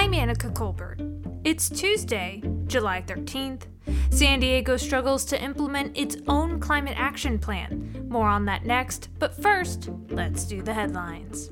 I'm Annika Colbert. It's Tuesday, July 13th. San Diego struggles to implement its own climate action plan. More on that next, but first, let's do the headlines.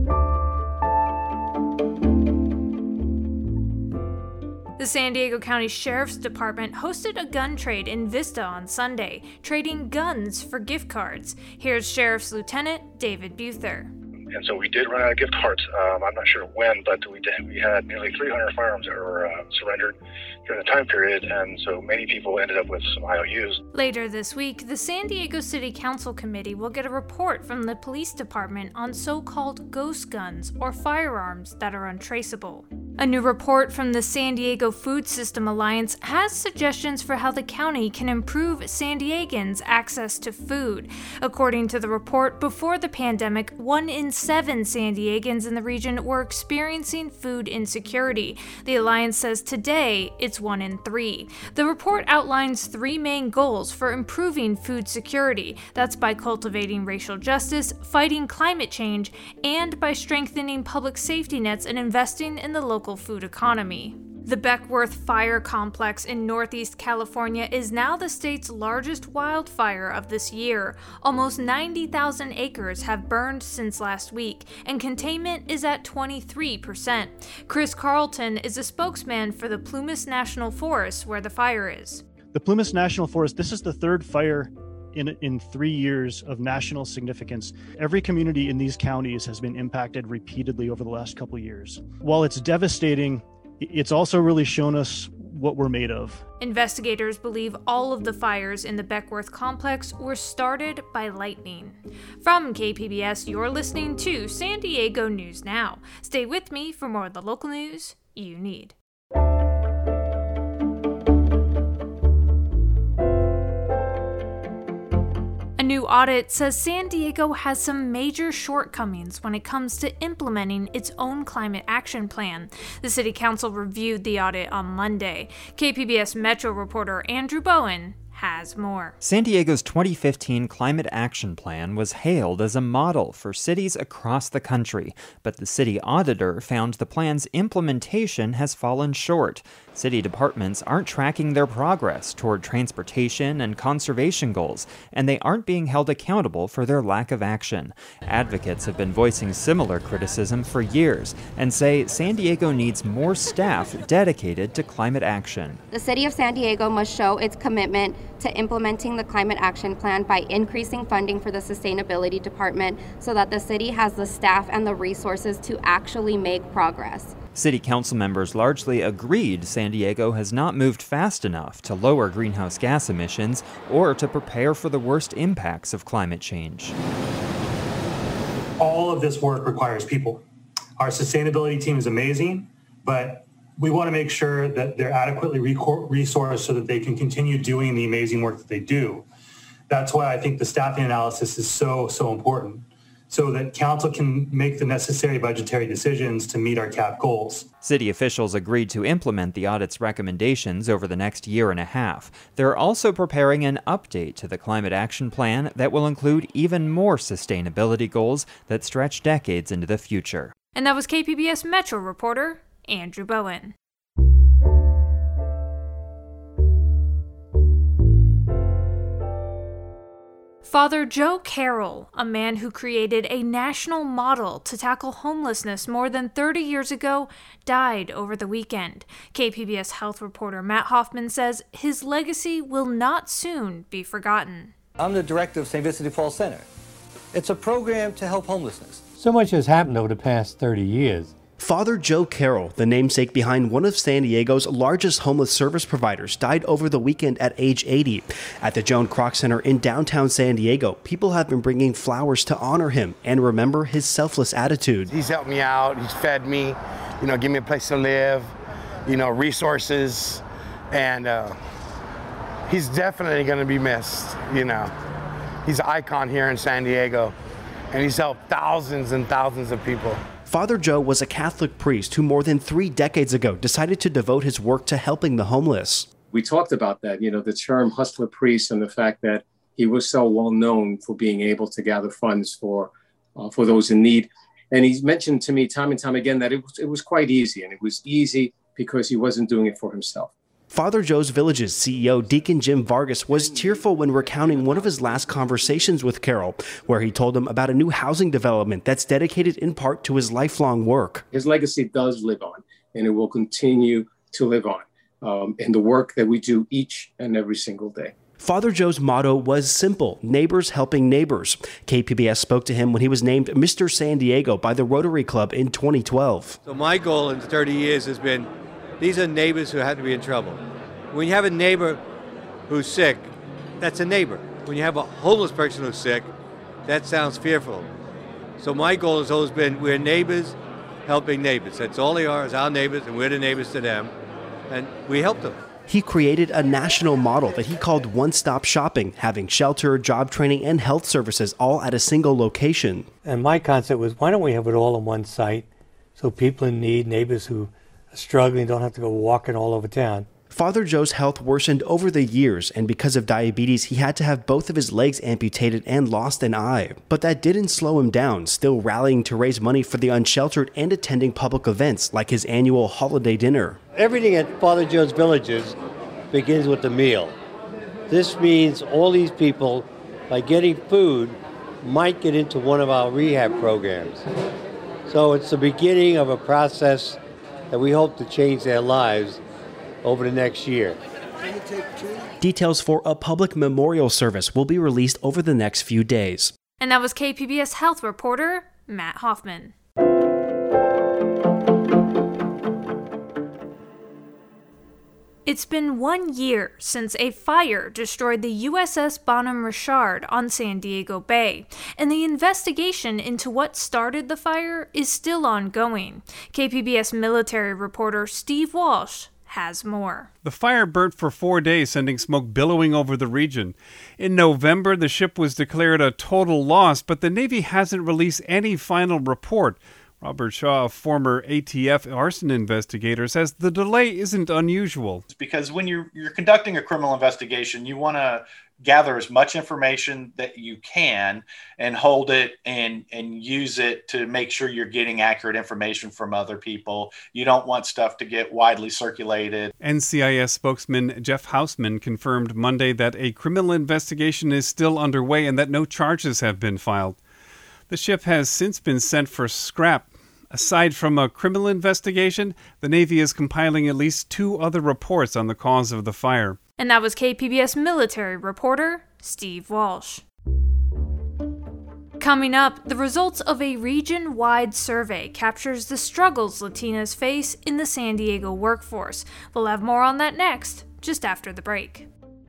The San Diego County Sheriff's Department hosted a gun trade in Vista on Sunday, trading guns for gift cards. Here's Sheriff's Lieutenant David Buther. And so we did run out of gift cards. I'm not sure when, but we had nearly 300 firearms that were surrendered during the time period, and so many people ended up with some IOUs. Later this week, the San Diego City Council Committee will get a report from the police department on so-called ghost guns, or firearms that are untraceable. A new report from the San Diego Food System Alliance has suggestions for how the county can improve San Diegans' access to food. According to the report, before the pandemic, 1 in 7 San Diegans in the region were experiencing food insecurity. The Alliance says today it's 1 in 3. The report outlines 3 main goals for improving food security. That's by cultivating racial justice, fighting climate change, and by strengthening public safety nets and investing in the local food economy. The Beckwourth Fire Complex in Northeast California is now the state's largest wildfire of this year. Almost 90,000 acres have burned since last week, and containment is at 23%. Chris Carlton is a spokesman for the Plumas National Forest, where the fire is. The Plumas National Forest, this is the third fire in 3 years of national significance. Every community in these counties has been impacted repeatedly over the last couple of years. While it's devastating, it's also really shown us what we're made of. Investigators believe all of the fires in the Beckwourth complex were started by lightning. From KPBS, you're listening to San Diego News Now. Stay with me for more of the local news you need. A new audit says San Diego has some major shortcomings when it comes to implementing its own climate action plan. The City Council reviewed the audit on Monday. KPBS Metro reporter Andrew Bowen has more. San Diego's 2015 Climate Action Plan was hailed as a model for cities across the country, but the city auditor found the plan's implementation has fallen short. City departments aren't tracking their progress toward transportation and conservation goals, and they aren't being held accountable for their lack of action. Advocates have been voicing similar criticism for years and say San Diego needs more staff dedicated to climate action. The city of San Diego must show its commitment to implementing the Climate Action Plan by increasing funding for the Sustainability Department so that the city has the staff and the resources to actually make progress. City council members largely agreed San Diego has not moved fast enough to lower greenhouse gas emissions or to prepare for the worst impacts of climate change. All of this work requires people. Our sustainability team is amazing, but we want to make sure that they're adequately resourced so that they can continue doing the amazing work that they do. That's why I think the staffing analysis is so important, so that council can make the necessary budgetary decisions to meet our CAP goals. City officials agreed to implement the audit's recommendations over the next year and a half. They're also preparing an update to the Climate Action Plan that will include even more sustainability goals that stretch decades into the future. And that was KPBS Metro reporter Andrew Bowen. Father Joe Carroll, a man who created a national model to tackle homelessness more than 30 years ago, died over the weekend. KPBS health reporter Matt Hoffman says his legacy will not soon be forgotten. I'm the director of St. Vincent de Paul Center. It's a program to help homelessness. So much has happened over the past 30 years. Father Joe Carroll, the namesake behind one of San Diego's largest homeless service providers, died over the weekend at age 80. At the Joan Kroc Center in downtown San Diego, people have been bringing flowers to honor him and remember his selfless attitude. He's helped me out, he's fed me, give me a place to live, resources, and he's definitely going to be missed, He's an icon here in San Diego, and he's helped thousands and thousands of people. Father Joe was a Catholic priest who more than 3 decades ago decided to devote his work to helping the homeless. We talked about that, the term hustler priest and the fact that he was so well known for being able to gather funds for those in need. And he's mentioned to me time and time again that it was quite easy, and it was easy because he wasn't doing it for himself. Father Joe's Village's CEO, Deacon Jim Vargas, was tearful when recounting one of his last conversations with Carroll, where he told him about a new housing development that's dedicated in part to his lifelong work. His legacy does live on, and it will continue to live on in the work that we do each and every single day. Father Joe's motto was simple: neighbors helping neighbors. KPBS spoke to him when he was named Mr. San Diego by the Rotary Club in 2012. So my goal in 30 years has been, these are neighbors who have to be in trouble. When you have a neighbor who's sick, that's a neighbor. When you have a homeless person who's sick, that sounds fearful. So my goal has always been, we're neighbors helping neighbors. That's all they are, is our neighbors, and we're the neighbors to them. And we help them. He created a national model that he called one-stop shopping, having shelter, job training, and health services all at a single location. And my concept was, why don't we have it all in one site so people in need, neighbors who are struggling, don't have to go walking all over town. Father Joe's health worsened over the years, and because of diabetes, he had to have both of his legs amputated and lost an eye. But that didn't slow him down, still rallying to raise money for the unsheltered and attending public events like his annual holiday dinner. Everything at Father Joe's Villages begins with a meal. This means all these people, by getting food, might get into one of our rehab programs. So it's the beginning of a process that we hope to change their lives over the next year. Details for a public memorial service will be released over the next few days. And that was KPBS health reporter Matt Hoffman. It's been 1 year since a fire destroyed the USS Bonhomme Richard on San Diego Bay, and the investigation into what started the fire is still ongoing. KPBS military reporter Steve Walsh has more. The fire burnt for 4 days, sending smoke billowing over the region. In November, the ship was declared a total loss, but the Navy hasn't released any final report. Robert Shaw, a former ATF arson investigator, says the delay isn't unusual. It's because when you're conducting a criminal investigation, you want to gather as much information that you can and hold it and use it to make sure you're getting accurate information from other people. You don't want stuff to get widely circulated. NCIS spokesman Jeff Hausman confirmed Monday that a criminal investigation is still underway and that no charges have been filed. The ship has since been sent for scrap. Aside from a criminal investigation, the Navy is compiling at least 2 other reports on the cause of the fire. And that was KPBS military reporter Steve Walsh. Coming up, the results of a region-wide survey captures the struggles Latinas face in the San Diego workforce. We'll have more on that next, just after the break.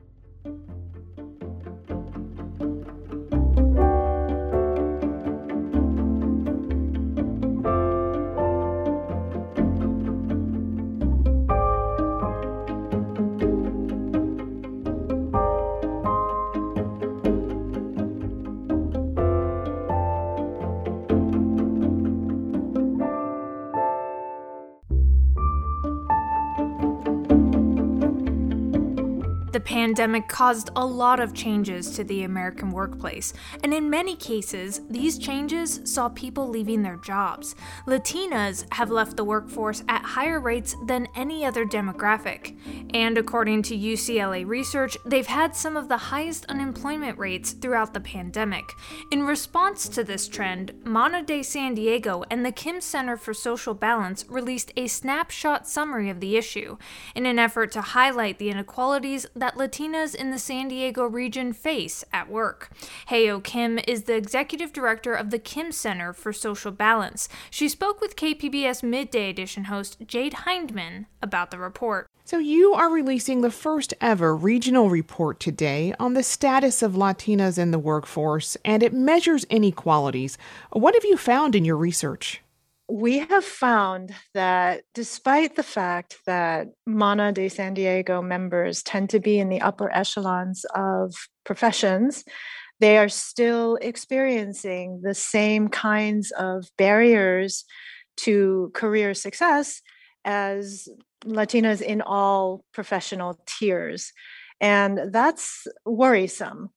The pandemic caused a lot of changes to the American workplace, and in many cases, these changes saw people leaving their jobs. Latinas have left the workforce at higher rates than any other demographic, and according to UCLA research, they've had some of the highest unemployment rates throughout the pandemic. In response to this trend, Mana de San Diego and the Kim Center for Social Balance released a snapshot summary of the issue, in an effort to highlight the inequalities that Latinas in the San Diego region face at work. Heo Kim is the executive director of the Kim Center for Social Balance. She spoke with KPBS Midday Edition host Jade Hindman about the report. So you are releasing the first ever regional report today on the status of Latinas in the workforce, and it measures inequalities. What have you found in your research? We have found that despite the fact that Mana de San Diego members tend to be in the upper echelons of professions, they are still experiencing the same kinds of barriers to career success as Latinas in all professional tiers. And that's worrisome.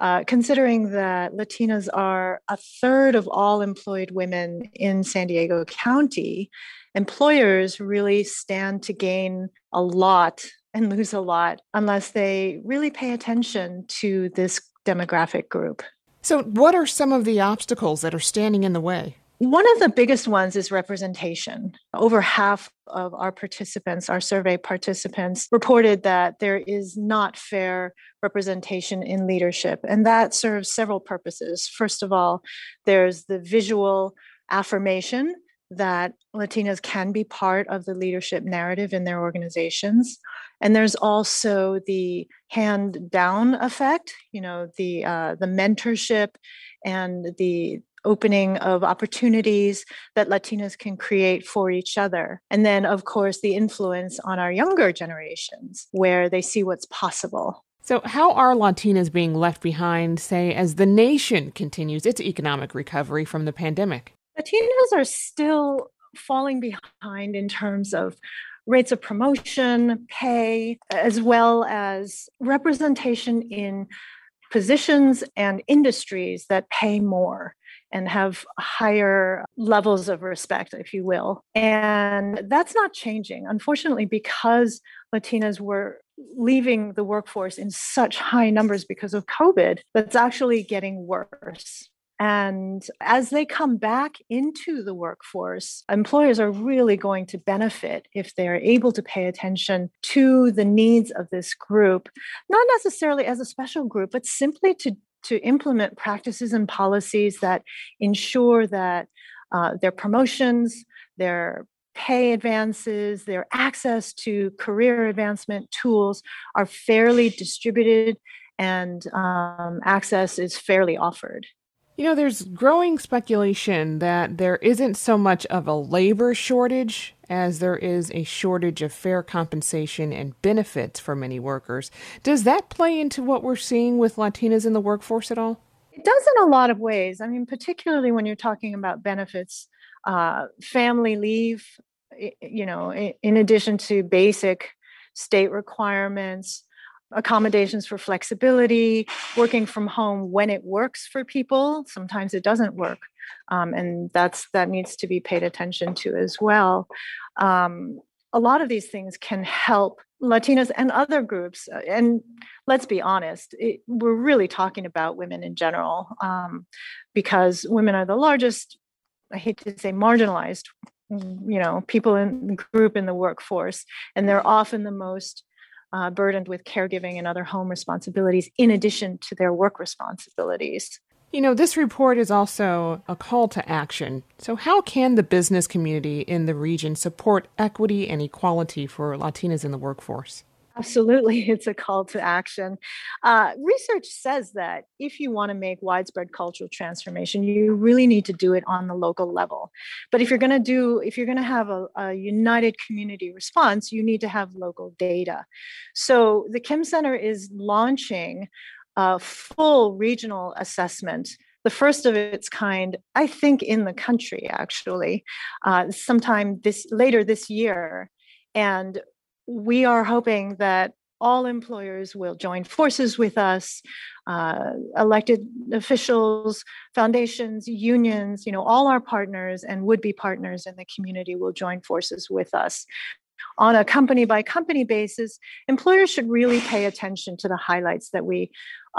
considering that Latinas are a third of all employed women in San Diego County, employers really stand to gain a lot and lose a lot unless they really pay attention to this demographic group. So what are some of the obstacles that are standing in the way? One of the biggest ones is representation. Over half of our participants, our survey participants, reported that there is not fair representation in leadership. And that serves several purposes. First of all, there's the visual affirmation that Latinas can be part of the leadership narrative in their organizations. And there's also the hand-down effect, the mentorship and the opening of opportunities that Latinas can create for each other. And then, of course, the influence on our younger generations, where they see what's possible. So how are Latinas being left behind, say, as the nation continues its economic recovery from the pandemic? Latinas are still falling behind in terms of rates of promotion, pay, as well as representation in positions and industries that pay more and have higher levels of respect, if you will. And that's not changing, unfortunately, because Latinas were leaving the workforce in such high numbers because of COVID. That's actually getting worse. And as they come back into the workforce, employers are really going to benefit if they're able to pay attention to the needs of this group, not necessarily as a special group, but simply to implement practices and policies that ensure that their promotions, their pay advances, their access to career advancement tools are fairly distributed and access is fairly offered. There's growing speculation that there isn't so much of a labor shortage as there is a shortage of fair compensation and benefits for many workers. Does that play into what we're seeing with Latinas in the workforce at all? It does in a lot of ways. I mean, particularly when you're talking about benefits, family leave, in addition to basic state requirements, accommodations for flexibility, working from home when it works for people. Sometimes it doesn't work. And that needs to be paid attention to as well. A lot of these things can help Latinas and other groups. And let's be honest, we're really talking about women in general, because women are the largest, I hate to say marginalized, people in the group in the workforce. And they're often the most burdened with caregiving and other home responsibilities in addition to their work responsibilities. This report is also a call to action. So how can the business community in the region support equity and equality for Latinas in the workforce? Absolutely, it's a call to action. Research says that if you want to make widespread cultural transformation, you really need to do it on the local level. But if you're going to have a united community response, you need to have local data. So the Kim Center is launching a full regional assessment, the first of its kind, I think, in the country, actually, sometime later this year. And we are hoping that all employers will join forces with us, elected officials, foundations, unions, all our partners and would-be partners in the community will join forces with us. On a company-by-company basis, employers should really pay attention to the highlights that we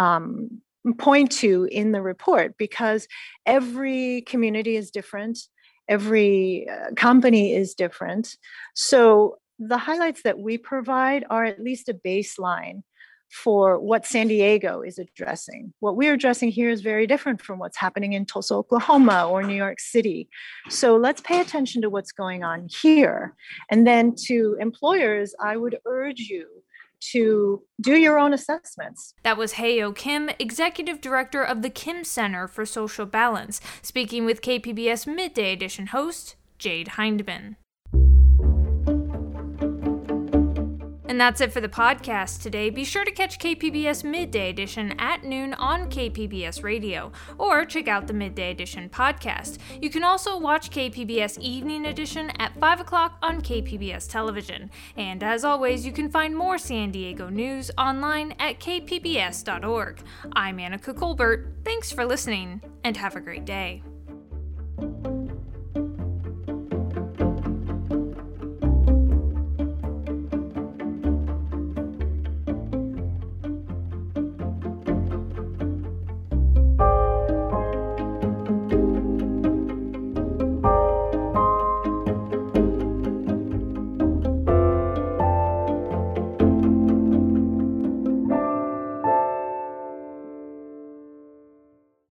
point to in the report, because every community is different, every company is different. So the highlights that we provide are at least a baseline for what San Diego is addressing. What we're addressing here is very different from what's happening in Tulsa, Oklahoma, or New York City. So let's pay attention to what's going on here. And then to employers, I would urge you to do your own assessments. That was Hayo Kim, Executive Director of the Kim Center for Social Balance, speaking with KPBS Midday Edition host Jade Hindman. And that's it for the podcast today. Be sure to catch KPBS Midday Edition at noon on KPBS Radio, or check out the Midday Edition podcast. You can also watch KPBS Evening Edition at 5 o'clock on KPBS Television. And as always, you can find more San Diego news online at kpbs.org. I'm Annika Colbert. Thanks for listening, and have a great day.